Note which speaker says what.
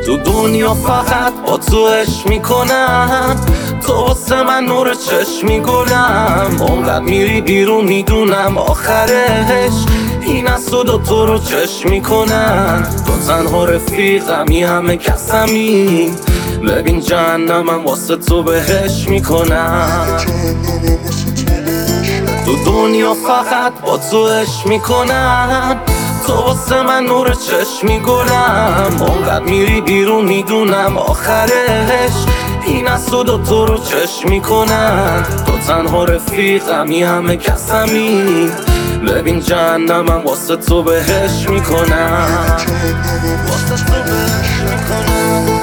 Speaker 1: تو دنیا فقط با تو عشق میکنم، تو واسه من نور چشمی گلم. عمرت میری بیرون میدونم آخرش این از تو رو چشم میکنن. تو تنها رفیقمی همه کسمی، ببین جهنمم واسه تو بهش میکنم. تو دنیا فقط با تو عشق میکنم، تو واسه من نور چشمی گلم. عمرت میری بیرون میدونم آخرش این از تو رو چشم میکنن. تو تنها رفیقمی همه کسمی، ببین جهنمم واسه تو بهش میکنم. واسه تو بهش میکنم.